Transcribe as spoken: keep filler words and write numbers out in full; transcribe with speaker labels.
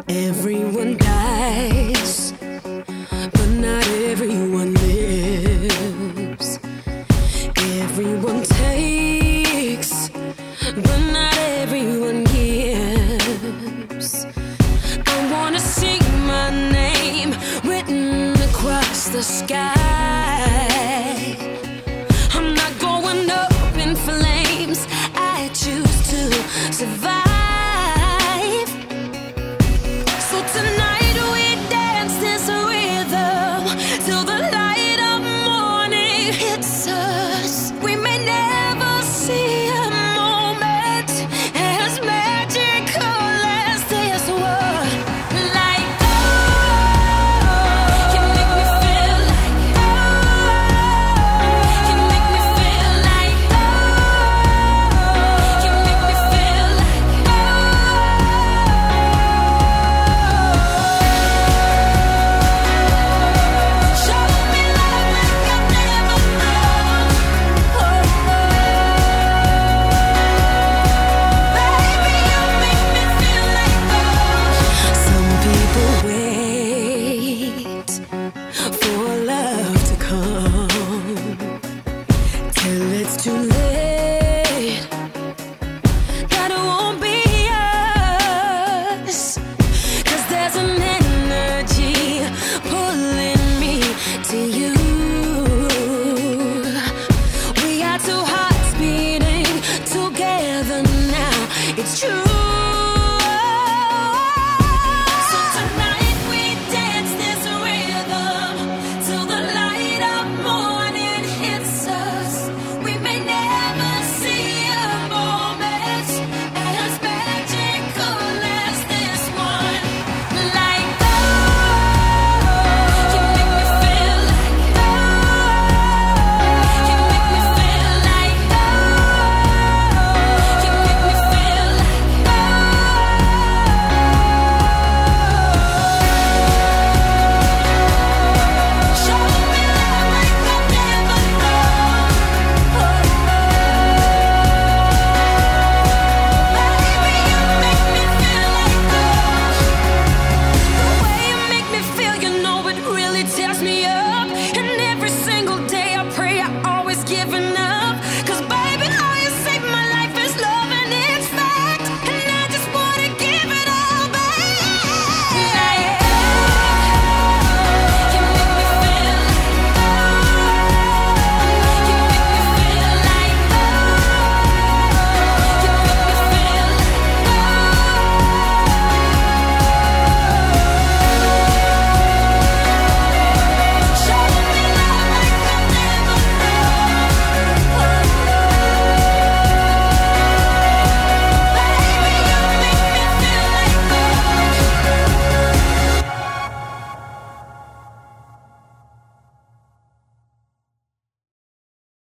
Speaker 1: Everyone dies, but not everyone lives. Everyone takes, but not everyone gives. I wanna see my name written across the sky. I'm not going up in flames, I choose to survive. Tonight we dance this rhythm till the light of morning hits us. We may never see a moment as magical as this one. Like oh, you make me feel like oh, you make me feel like oh, you make me feel like oh. It's too late, that it won't be us, 'cause there's an energy pulling me to you. We are two hearts beating together now, it's true.